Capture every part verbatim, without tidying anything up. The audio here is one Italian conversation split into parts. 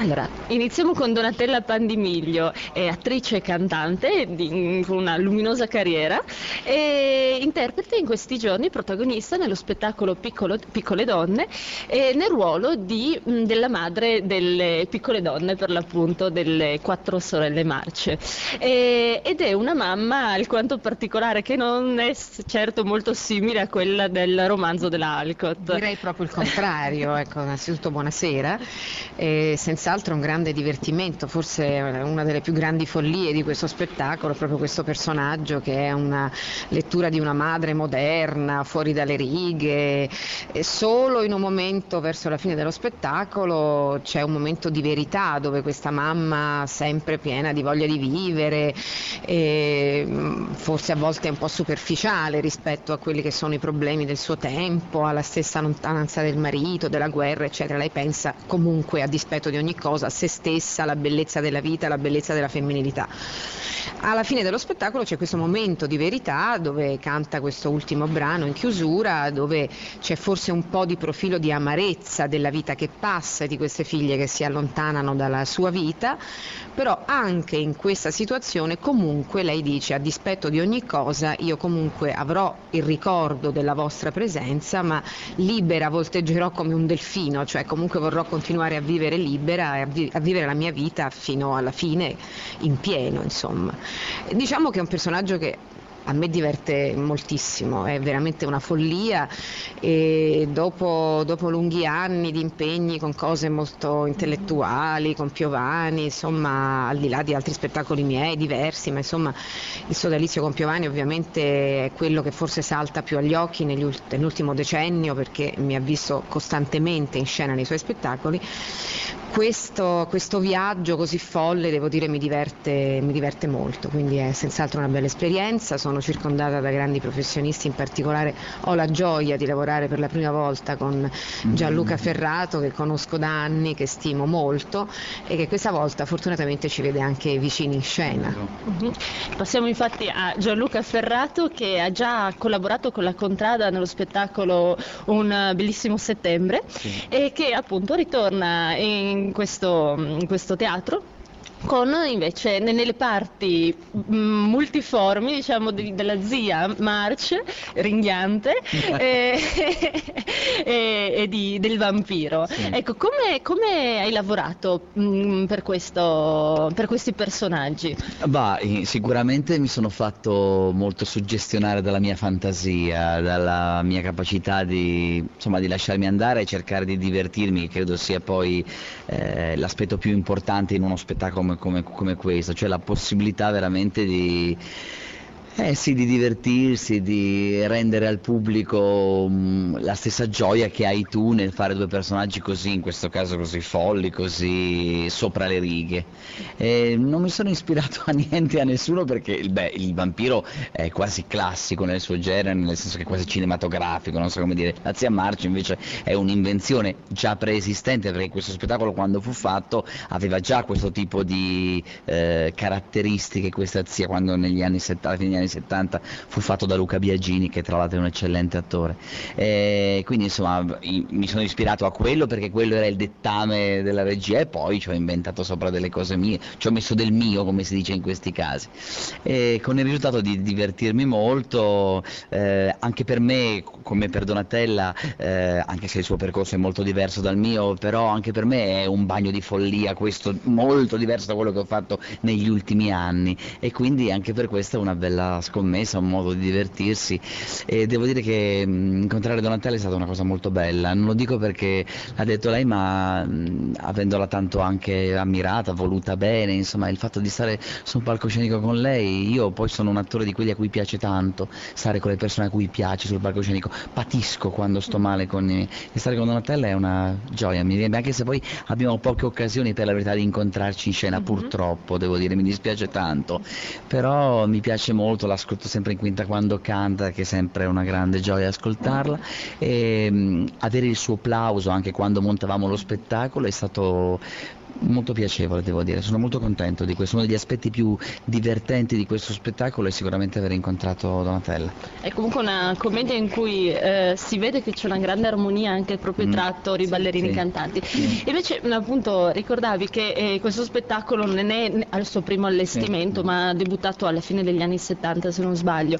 Allora, iniziamo con Donatella Pandimiglio, è attrice e cantante di, con una luminosa carriera e interpreta in questi giorni protagonista nello spettacolo Piccolo- Piccole Donne e nel ruolo di, mh, della madre delle piccole donne, per l'appunto delle quattro sorelle marce. E- ed è una mamma alquanto particolare che non è s- certo molto simile a quella del romanzo della Alcott. Direi proprio il contrario, ecco, innanzitutto buonasera, e senz'altro un grande divertimento, forse una delle più grandi follie di questo spettacolo, proprio questo personaggio che è una lettura di una madre moderna, fuori dalle righe, e solo in un momento verso la fine dello spettacolo c'è un momento di verità dove questa mamma sempre piena di voglia di vivere, e forse a volte è un po' superficiale rispetto a quelli che sono i problemi del suo tempo, alla stessa lontananza del marito, della guerra, eccetera. Lei pensa comunque, a dispetto di ogni cosa, a se stessa, alla bellezza della vita, alla bellezza della femminilità. Alla fine dello spettacolo c'è questo momento di verità dove canta questo ultimo brano in chiusura, dove c'è forse un po' di profilo di amarezza della vita che passa e di queste figlie che si allontanano dalla sua vita, però anche in questa situazione comunque lei dice: a dispetto di ogni cosa io comunque avrò il ricordo della vostra presenza, ma libera volteggerò come un delfino, cioè comunque vorrò continuare a vivere libera e a, vi- a vivere la mia vita fino alla fine in pieno, insomma. Diciamo che è un personaggio che a me diverte moltissimo, è veramente una follia, e dopo, dopo lunghi anni di impegni con cose molto intellettuali, con Piovani, insomma, al di là di altri spettacoli miei diversi, ma insomma il sodalizio con Piovani ovviamente è quello che forse salta più agli occhi negli ult- nell'ultimo decennio, perché mi ha visto costantemente in scena nei suoi spettacoli. Questo, questo viaggio così folle, devo dire, mi diverte, mi diverte molto, quindi è senz'altro una bella esperienza. Sono circondata da grandi professionisti, in particolare ho la gioia di lavorare per la prima volta con Gianluca Ferrato, che conosco da anni, che stimo molto e che questa volta fortunatamente ci vede anche vicini in scena. Mhm. Passiamo infatti a Gianluca Ferrato, che ha già collaborato con la Contrada nello spettacolo Un bellissimo settembre, Sì. e che appunto ritorna in questo, in questo teatro con invece ne- nelle parti mh, multiformi, diciamo, di- della zia March, ringhiante, e, e- e di- del vampiro. Sì. Ecco, come, come hai lavorato mh, per questo, per questi personaggi? Bah, eh, sicuramente mi sono fatto molto suggestionare dalla mia fantasia, dalla mia capacità di, insomma, di lasciarmi andare e cercare di divertirmi, che credo sia poi eh, l'aspetto più importante in uno spettacolo come, come- come questo, cioè la possibilità veramente di, eh sì, di divertirsi, di rendere al pubblico mh, la stessa gioia che hai tu nel fare due personaggi così, in questo caso così folli, così sopra le righe. E non mi sono ispirato a niente, a nessuno, perché beh, il vampiro è quasi classico nel suo genere, nel senso che è quasi cinematografico, non so come dire. La zia Marcia invece è un'invenzione già preesistente, perché questo spettacolo, quando fu fatto, aveva già questo tipo di eh, caratteristiche, questa zia, quando negli anni settanta, alla fine degli anni settanta fu fatto da Luca Biagini, che tra l'altro è un eccellente attore. E quindi insomma i- mi sono ispirato a quello, perché quello era il dettame della regia, e poi ci ho inventato sopra delle cose mie, ci ho messo del mio, come si dice in questi casi, e con il risultato di divertirmi molto. Eh, anche per me, come per Donatella, eh, anche se il suo percorso è molto diverso dal mio, però anche per me è un bagno di follia questo, molto diverso da quello che ho fatto negli ultimi anni, e quindi anche per questo è una bella scommessa, un modo di divertirsi. E devo dire che mh, incontrare Donatella è stata una cosa molto bella, non lo dico perché l'ha detto lei, ma mh, avendola tanto anche ammirata, voluta bene, insomma, il fatto di stare su un palcoscenico con lei, io poi sono un attore di quelli a cui piace tanto stare con le persone a cui piace sul palcoscenico, patisco quando sto male con i... e stare con Donatella è una gioia, mi viene, anche se poi abbiamo poche occasioni, per la verità, di incontrarci in scena, Mhm. purtroppo, devo dire, mi dispiace tanto, però mi piace molto, l'ascolto sempre in quinta quando canta, che è sempre una grande gioia ascoltarla, e mh, avere il suo plauso anche quando montavamo lo spettacolo è stato molto piacevole, devo dire, sono molto contento di questo, uno degli aspetti più divertenti di questo spettacolo è sicuramente aver incontrato Donatella. È comunque una commedia in cui eh, si vede che c'è una grande armonia anche proprio tra attori, sì, ballerini, sì. cantanti. Sì. Invece appunto ricordavi che eh, questo spettacolo non è al suo primo allestimento, Sì. ma ha debuttato alla fine degli anni settanta se non sbaglio.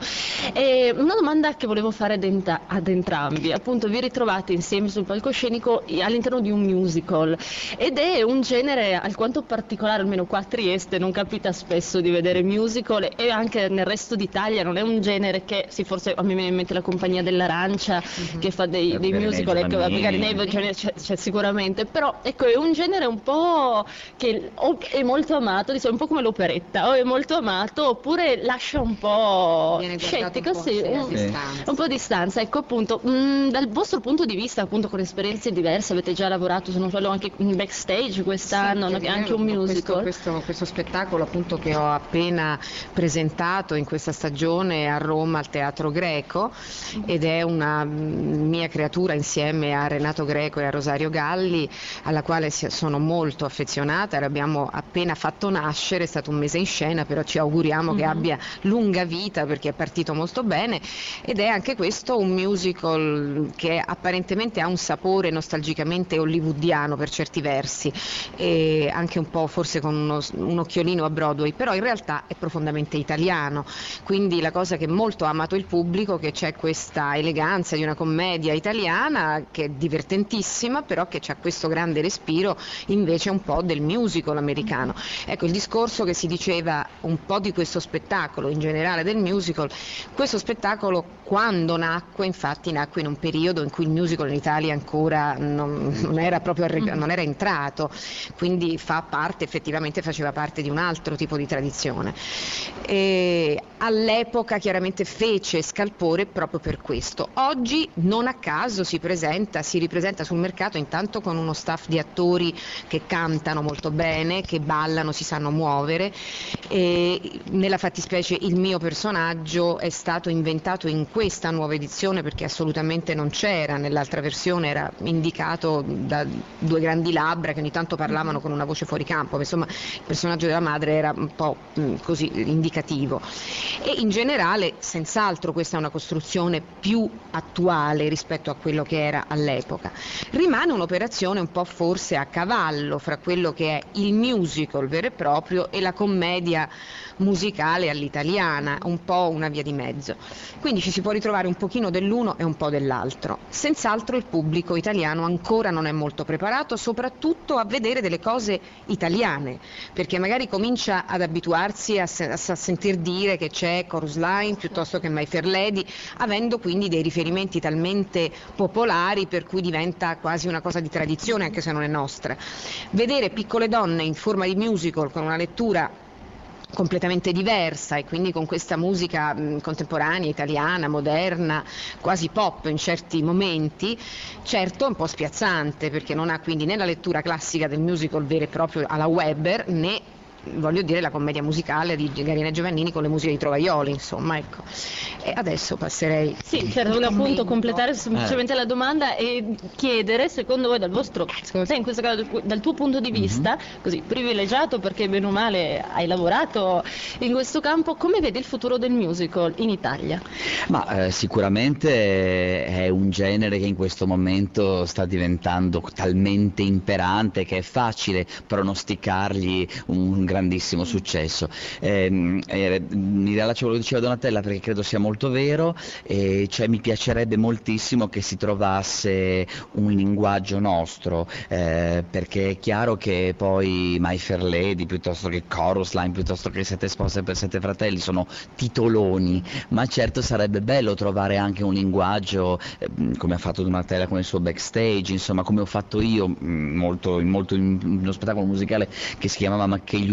E una domanda che volevo fare ad, enta- ad entrambi, appunto vi ritrovate insieme sul palcoscenico all'interno di un musical ed è un genere alquanto particolare, almeno qua a Trieste non capita spesso di vedere musical e anche nel resto d'Italia non è un genere che, sì, forse a me viene in mente la Compagnia dell'Arancia mm-hmm. che fa dei, dei musical, ecco, magari nei c'è, c'è sicuramente, però ecco è un genere un po' che o è molto amato, diciamo, un po' come l'operetta, o è molto amato oppure lascia un po' Viene scettico, un po', sì, sì, un, a distanza. un po' di distanza, ecco appunto, mh, dal vostro punto di vista, appunto con esperienze diverse, avete già lavorato se non sbaglio anche in backstage quest'anno, sì, anche un musical. Questo, questo, questo spettacolo appunto che ho appena presentato in questa stagione a Roma al Teatro Greco ed è una mia creatura insieme a Renato Greco e a Rosario Galli, alla quale sono molto affezionata, l'abbiamo appena fatto nascere, è stato un mese in scena, però ci auguriamo mm-hmm. che abbia lunga vita perché è partito molto bene ed è anche questo un musical che apparentemente ha un sapore nostalgicamente hollywoodiano per certi versi e anche un po' forse con uno, un occhiolino a Broadway, però in realtà è profondamente italiano, quindi la cosa che molto ha amato il pubblico, che c'è questa eleganza di una commedia italiana che è divertentissima, però che c'ha questo grande respiro invece un po' del musical americano. Ecco, il discorso che si diceva un po' di questo spettacolo, in generale del musical, questo spettacolo quando nacque, infatti nacque in un periodo in cui il musical in Italia ancora non, non era proprio arreg- non era entrato, quindi fa parte, effettivamente faceva parte di un altro tipo di tradizione. E all'epoca chiaramente fece scalpore proprio per questo. Oggi non a caso si presenta, si ripresenta sul mercato intanto con uno staff di attori che cantano molto bene, che ballano, si sanno muovere e nella fattispecie il mio personaggio è stato inventato in questa nuova edizione perché assolutamente non c'era, nell'altra versione era indicato da due grandi labbra che ogni tanto parlavano con una voce fuori campo, insomma il personaggio della madre era un po' così indicativo e in generale senz'altro questa è una costruzione più attuale rispetto a quello che era all'epoca. Rimane un'operazione un po' forse a cavallo fra quello che è il musical vero e proprio e la commedia musicale all'italiana, un po' una via di mezzo, quindi ci si può ritrovare un pochino dell'uno e un po' dell'altro. Senz'altro il pubblico italiano ancora non è molto preparato soprattutto a vedere delle cose italiane, perché magari comincia ad abituarsi a, se- a sentir dire che c'è Chorus Line piuttosto che My Fair Lady, avendo quindi dei riferimenti talmente popolari per cui diventa quasi una cosa di tradizione anche se non è nostra. Vedere Piccole donne in forma di musical con una lettura completamente diversa e quindi con questa musica mh, contemporanea, italiana, moderna, quasi pop in certi momenti, certo è un po' spiazzante perché non ha quindi né la lettura classica del musical vero e proprio alla Weber né voglio dire la commedia musicale di Garina e Giovannini con le musiche di Trovaioli, insomma, ecco. E adesso passerei. Sì, certo, volevo appunto completare semplicemente eh. la domanda e chiedere, secondo voi, dal vostro, secondo te in questo caso dal tuo punto di vista, mm-hmm. così privilegiato perché bene o male hai lavorato in questo campo, come vedi il futuro del musical in Italia? Ma eh, sicuramente è un genere che in questo momento sta diventando talmente imperante che è facile pronosticargli un grandissimo successo. Eh, eh, mi riallaccio a quello che diceva Donatella perché credo sia molto vero, e cioè mi piacerebbe moltissimo che si trovasse un linguaggio nostro, eh, perché è chiaro che poi My Fair Lady piuttosto che Chorus Line piuttosto che Sette spose per sette fratelli sono titoloni, ma certo sarebbe bello trovare anche un linguaggio eh, come ha fatto Donatella con il suo backstage, insomma come ho fatto io molto, molto in uno spettacolo musicale che si chiamava McKay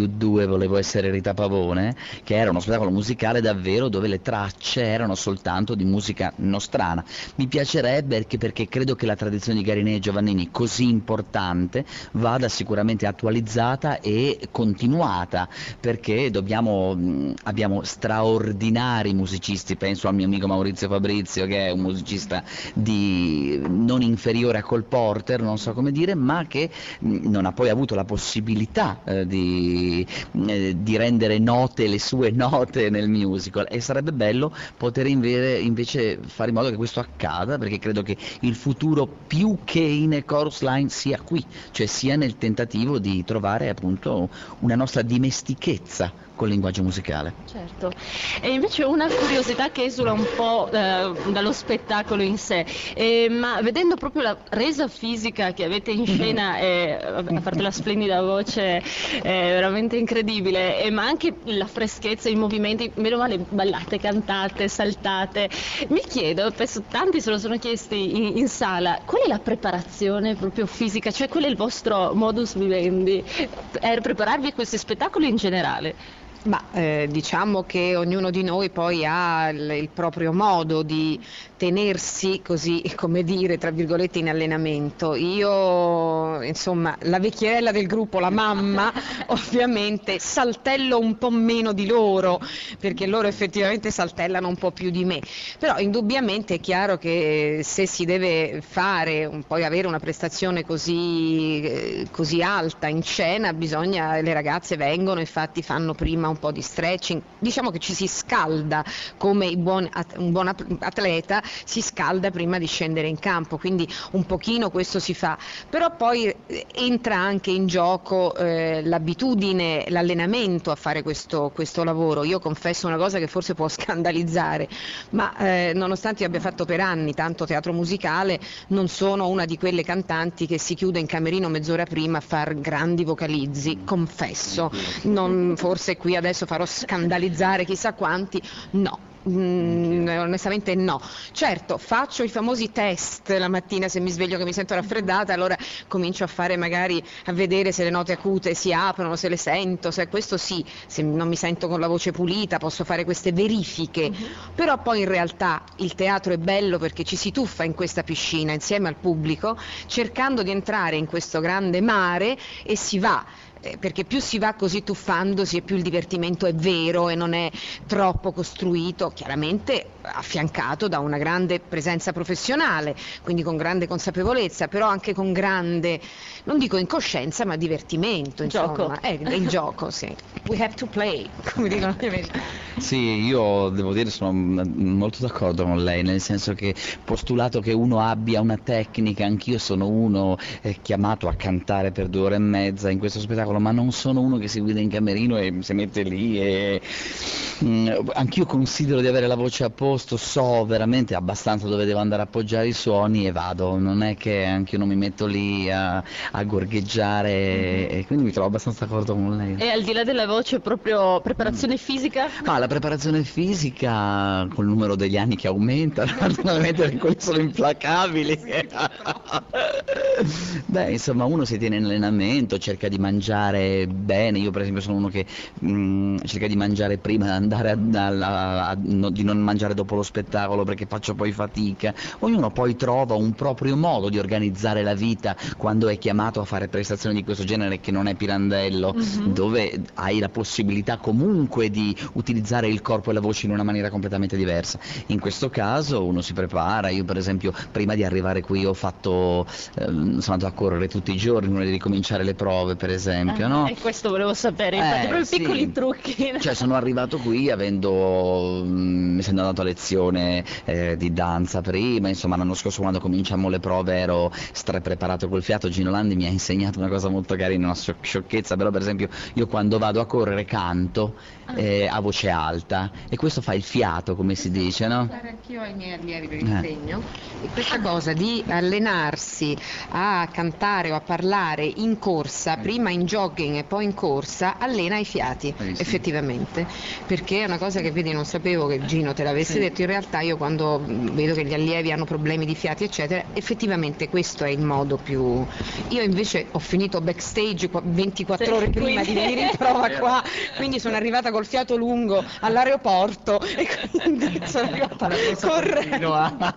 due volevo essere Rita Pavone, che era uno spettacolo musicale davvero dove le tracce erano soltanto di musica nostrana. Mi piacerebbe perché, perché credo che la tradizione di Garinè e Giovannini, così importante, vada sicuramente attualizzata e continuata, perché dobbiamo, mh, abbiamo straordinari musicisti, penso al mio amico Maurizio Fabrizio, che è un musicista di non inferiore a Cole Porter, non so come dire, ma che mh, non ha poi avuto la possibilità eh, di, eh, di rendere note le sue note nel musical, e sarebbe bello poter invece, invece fare in modo che questo accada, perché credo che il futuro più che in chorus line sia qui, cioè sia nel tentativo di trovare appunto una nostra dimestichezza col linguaggio musicale. Certo, e invece una curiosità che esula un po' eh, dallo spettacolo in sé, eh, ma vedendo proprio la resa fisica che avete in scena, eh, a parte la splendida voce, è veramente incredibile, eh, ma anche la freschezza, i movimenti, meno male ballate, cantate, saltate, mi chiedo, penso tanti se lo sono chiesti in, in sala, qual è la preparazione proprio fisica, cioè qual è il vostro modus vivendi per prepararvi a questi spettacoli in generale? Ma eh, diciamo che ognuno di noi poi ha il, il proprio modo di tenersi, così come dire, tra virgolette, in allenamento. Io, insomma, la vecchierella del gruppo, la mamma, ovviamente saltello un po' meno di loro, perché loro effettivamente saltellano un po' più di me. Però indubbiamente è chiaro che se si deve fare, poi avere una prestazione così, eh, così alta in scena, bisogna, le ragazze vengono, infatti fanno prima un po' di stretching, diciamo che ci si scalda come i buon, un buon atleta si scalda prima di scendere in campo, quindi un pochino questo si fa, però poi entra anche in gioco eh, l'abitudine, l'allenamento a fare questo, questo lavoro. Io confesso una cosa che forse può scandalizzare, ma eh, nonostante io abbia fatto per anni tanto teatro musicale, non sono una di quelle cantanti che si chiude in camerino mezz'ora prima a far grandi vocalizzi, confesso, non, forse qui adesso farò scandalizzare chissà quanti, no. Mm, onestamente no. Certo, faccio i famosi test la mattina se mi sveglio che mi sento raffreddata, allora comincio a fare magari a vedere se le note acute si aprono, se le sento, se questo sì, se non mi sento con la voce pulita posso fare queste verifiche, uh-huh. Però poi in realtà il teatro è bello perché ci si tuffa in questa piscina insieme al pubblico cercando di entrare in questo grande mare e si va. Perché più si va così tuffandosi e più il divertimento è vero e non è troppo costruito, chiaramente affiancato da una grande presenza professionale, quindi con grande consapevolezza, però anche con grande, non dico incoscienza, ma divertimento, insomma. Gioco. Eh, il gioco, sì. We have to play, come dicono gli americani. Sì, io devo dire sono molto d'accordo con lei, nel senso che postulato che uno abbia una tecnica, anch'io sono uno eh, chiamato a cantare per due ore e mezza in questo spettacolo, ma non sono uno che si guida in camerino e si mette lì e mh, anch'io considero di avere la voce a posto, so veramente abbastanza dove devo andare a appoggiare i suoni e vado, non è che anch'io non mi metto lì a, a gorgheggiare e, e quindi mi trovo abbastanza d'accordo con lei. E al di là della voce proprio preparazione fisica? Ma la preparazione fisica col numero degli anni che aumenta, naturalmente quelli sono implacabili. Beh, insomma, uno si tiene in allenamento, cerca di mangiare bene. Io per esempio sono uno che mh, cerca di mangiare prima di andare a, a, a, no, di non mangiare dopo lo spettacolo perché faccio poi fatica. Ognuno poi trova un proprio modo di organizzare la vita quando è chiamato a fare prestazioni di questo genere, che non è Pirandello, mm-hmm. dove hai la possibilità comunque di utilizzare il corpo e la voce in una maniera completamente diversa. In questo caso uno si prepara. Io per esempio prima di arrivare qui ho fatto ehm, sono andato a correre tutti i giorni prima di ricominciare le prove, per esempio, ah, no? E questo volevo sapere, infatti, eh, proprio sì. piccoli trucchi. Cioè sono arrivato qui avendo mh, essendo andato a lezione eh, di danza prima, insomma l'anno scorso quando cominciamo le prove ero strapreparato col fiato. Gino Landi mi ha insegnato una cosa molto carina, una sciocchezza, però per esempio io quando vado a correre canto eh, a voce alta e questo fa il fiato, come si dice, no? Anch'io ai miei allievi per insegno eh. E questa cosa di allenarsi a cantare o a parlare in corsa, prima in jogging e poi in corsa, allena i fiati, eh sì. Effettivamente, perché è una cosa che vedi, non sapevo che Gino te l'avesse Sì. detto, in realtà io quando vedo che gli allievi hanno problemi di fiati eccetera, effettivamente questo è il modo più... Io invece ho finito backstage qua- ventiquattro Sì, ore prima quindi- di venire in prova qua, quindi sono arrivata col fiato lungo all'aeroporto e quindi sono arrivata correndo.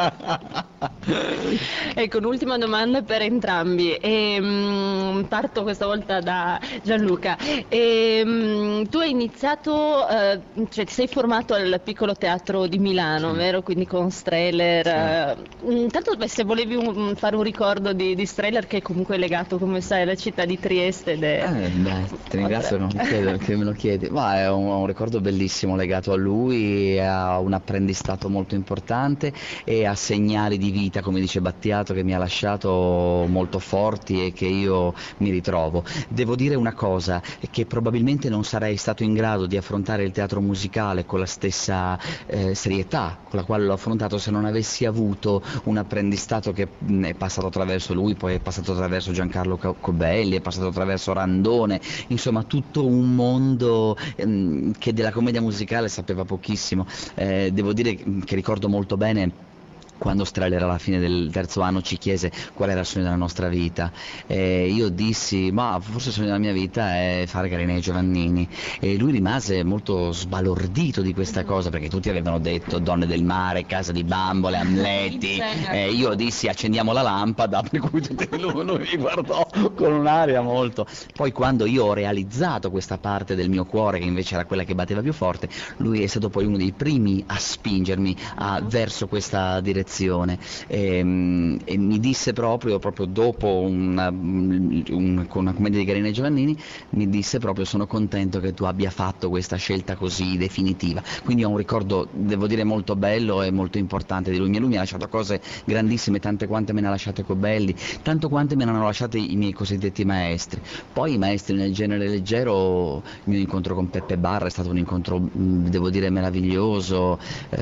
Ecco, un'ultima domanda per entrambi. Ehm, parto questa volta da Gianluca. Ehm, tu hai iniziato, eh, cioè ti sei formato al Piccolo Teatro di Milano, Sì. vero? Quindi con Streller. eh, Intanto beh, se volevi un- fare un ricordo di, di Streller, che è comunque legato, come sai, alla città di Trieste. Ed è... Eh, beh, ti ringrazio che me lo chiedi- che me lo chiedi. Ma è un, un ricordo bellissimo legato a lui, a un apprendistato molto importante e a segnali di vita, come dice Battiato, che mi ha lasciato molto forti e che io mi ritrovo. Devo dire una cosa, che probabilmente non sarei stato in grado di affrontare il teatro musicale con la stessa eh, serietà con la quale l'ho affrontato se non avessi avuto un apprendistato che mh, è passato attraverso lui, poi è passato attraverso Giancarlo Co- Cobelli, è passato attraverso Randone, insomma tutto un mondo ehm, che della commedia musicale sapeva pochissimo. Eh, devo dire che ricordo molto bene quando Streller alla fine del terzo anno ci chiese qual era il sogno della nostra vita, e io dissi ma forse il sogno della mia vita è fare Carina e Giovannini, e lui rimase molto sbalordito di questa cosa perché tutti avevano detto Donne del mare, Casa di bambole, Amleti, e io dissi accendiamo la lampada, per cui tutti lui, lui mi guardò con un'aria molto... Poi quando io ho realizzato questa parte del mio cuore che invece era quella che batteva più forte, lui è stato poi uno dei primi a spingermi a, verso questa direzione. E, mm, e mi disse proprio, proprio dopo una, un, con una commedia di Carina e Giovannini, mi disse proprio sono contento che tu abbia fatto questa scelta così definitiva. Quindi ho un ricordo, devo dire, molto bello e molto importante di lui. Lui mi ha lasciato cose grandissime, tante quante me ne ha lasciate Cobelli, tanto quante me ne hanno lasciate i miei cosiddetti maestri. Poi i maestri nel genere leggero, il mio incontro con Peppe Barra è stato un incontro, mh, devo dire, meraviglioso.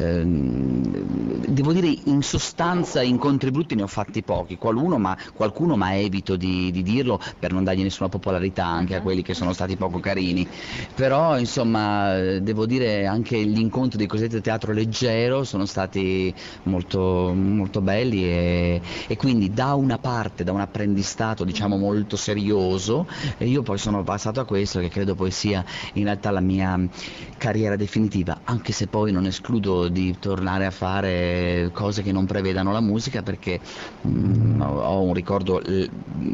Ehm, devo dire, in sostanza incontri brutti ne ho fatti pochi, qualcuno ma, qualcuno, ma evito di, di dirlo per non dargli nessuna popolarità anche a quelli che sono stati poco carini, però insomma devo dire anche gli incontri di cosiddetto teatro leggero sono stati molto, molto belli e, e quindi da una parte, da un apprendistato diciamo molto serioso, e io poi sono passato a questo che credo poi sia in realtà la mia carriera definitiva, anche se poi non escludo di tornare a fare cose che non prevedano la musica, perché mh, ho un ricordo eh,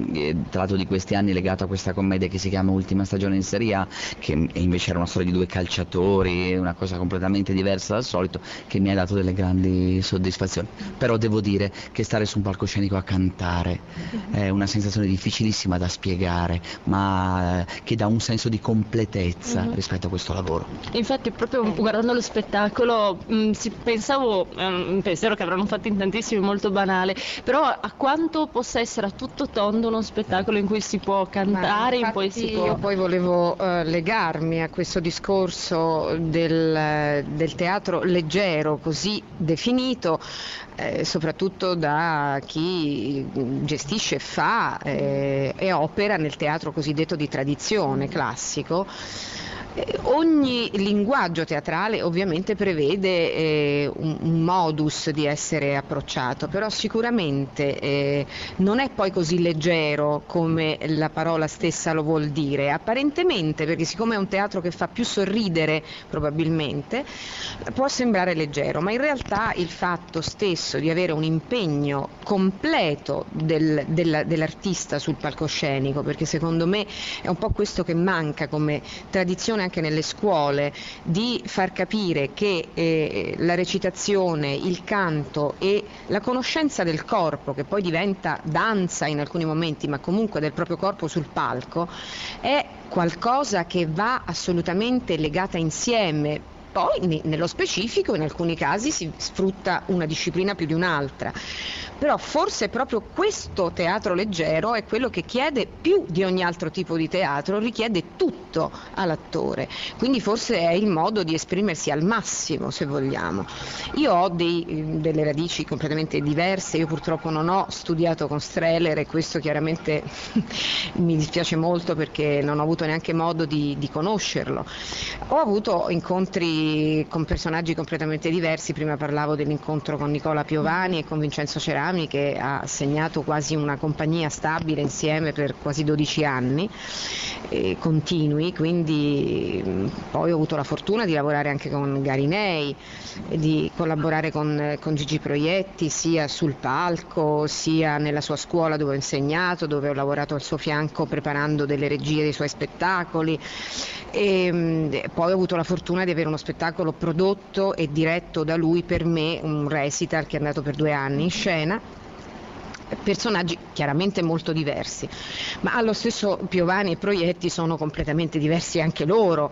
tra l'altro di questi anni legato a questa commedia che si chiama Ultima stagione in Serie A, che invece era una storia di due calciatori, una cosa completamente diversa dal solito, che mi ha dato delle grandi soddisfazioni. Però devo dire che stare su un palcoscenico a cantare è una sensazione difficilissima da spiegare, ma che dà un senso di completezza Mhm. rispetto a questo lavoro. Infatti proprio guardando lo spettacolo mh, si, pensavo, è un pensiero che avranno fatto in tantissimi, molto banale, però a quanto possa essere a tutto tondo uno spettacolo in cui si può cantare, in cui si Infatti può... io poi volevo eh, legarmi a questo discorso del, del teatro leggero così definito, eh, soprattutto da chi gestisce e fa eh, e opera nel teatro cosiddetto di tradizione classico. Eh, Ogni linguaggio teatrale ovviamente prevede eh, un, un modus di essere approcciato, però sicuramente eh, non è poi così leggero come la parola stessa lo vuol dire, apparentemente, perché siccome è un teatro che fa più sorridere probabilmente, può sembrare leggero, ma in realtà il fatto stesso di avere un impegno completo del- della- dell'artista sul palcoscenico, perché secondo me è un po' questo che manca come tradizione anche nelle scuole, di far capire che eh, la recitazione, il canto e la conoscenza del corpo, che poi diventa danza in alcuni momenti, ma comunque del proprio corpo sul palco, è qualcosa che va assolutamente legata insieme. Poi ne- nello specifico in alcuni casi si sfrutta una disciplina più di un'altra, però forse proprio questo teatro leggero è quello che chiede più di ogni altro tipo di teatro, richiede tutto all'attore, quindi forse è il modo di esprimersi al massimo, se vogliamo. Io ho dei- delle radici completamente diverse, io purtroppo non ho studiato con Streller e questo chiaramente mi dispiace molto perché non ho avuto neanche modo di, di conoscerlo. Ho avuto incontri personaggi, con personaggi completamente diversi. Prima parlavo dell'incontro con Nicola Piovani e con Vincenzo Cerami, che ha segnato quasi una compagnia stabile insieme per quasi dodici anni eh, continui, quindi mh, poi ho avuto la fortuna di lavorare anche con Garinei, di collaborare con, con Gigi Proietti sia sul palco sia nella sua scuola dove ho insegnato, dove ho lavorato al suo fianco preparando delle regie dei suoi spettacoli, e mh, poi ho avuto la fortuna di avere uno spettacolo prodotto e diretto da lui per me, un recital che è andato per due anni in scena. Personaggi chiaramente molto diversi, ma allo stesso Piovani e Proietti sono completamente diversi anche loro.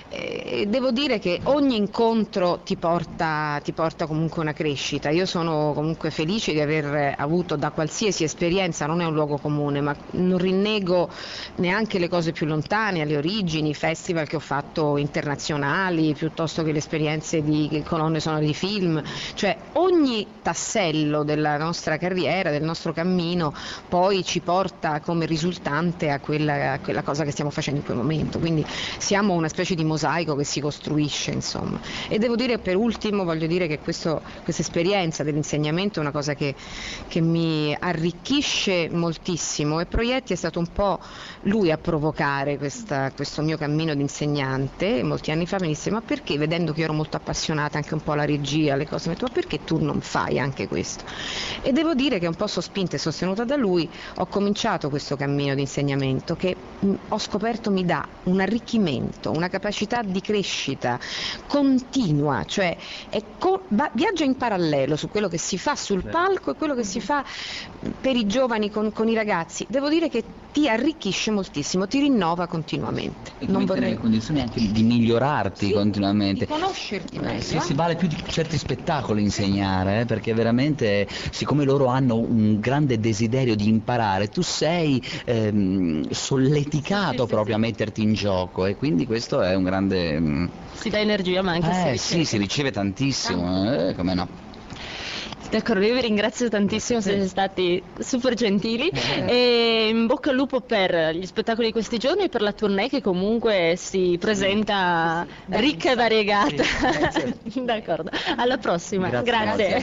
E devo dire che ogni incontro ti porta, ti porta comunque una crescita. Io sono comunque felice di aver avuto da qualsiasi esperienza, non è un luogo comune, ma non rinnego neanche le cose più lontane, alle origini, i festival che ho fatto internazionali, piuttosto che le esperienze di colonne sonore di film, cioè ogni tassello della nostra carriera, del nostro cammino poi ci porta come risultante a quella, a quella cosa che stiamo facendo in quel momento, quindi siamo una specie di mosaico che si costruisce, insomma. E devo dire, per ultimo, voglio dire che questa esperienza dell'insegnamento è una cosa che, che mi arricchisce moltissimo, e Proietti è stato un po' lui a provocare questa, questo mio cammino di insegnante. Molti anni fa mi disse: ma perché, vedendo che io ero molto appassionata anche un po' alla regia, alle cose, mi ha detto: ma perché tu non fai anche questo? E devo dire che un po' sospinta e sostenuta da lui ho cominciato questo cammino di insegnamento che mh, ho scoperto mi dà un arricchimento, una capacità di crescita continua, cioè è co- va- viaggia in parallelo su quello che si fa sul palco e quello che si fa per i giovani con, con i ragazzi. Devo dire che ti arricchisce moltissimo, ti rinnova continuamente. E non vorrei le condizioni anche di migliorarti, sì, continuamente, di conoscerti meglio. Eh, sì, si vale più di certi spettacoli insegnare, eh, perché veramente, siccome loro hanno un grande desiderio di imparare, tu sei ehm, solleticato sì, proprio sì, a metterti in gioco, e quindi questo è un grande... Mm, si dà energia, ma anche eh, si riceve. Sì, si riceve tantissimo, eh, come no. D'accordo, io vi ringrazio tantissimo, siete stati super gentili, e in bocca al lupo per gli spettacoli di questi giorni e per la tournée che comunque si presenta ricca e variegata. D'accordo, alla prossima, grazie. Grazie.